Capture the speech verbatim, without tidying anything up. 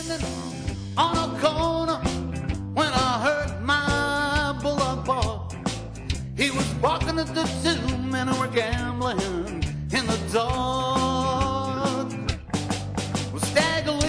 standing on a corner when I heard my bulldog bark. He was barking at the two men who were gambling in the dark. Well, Stagger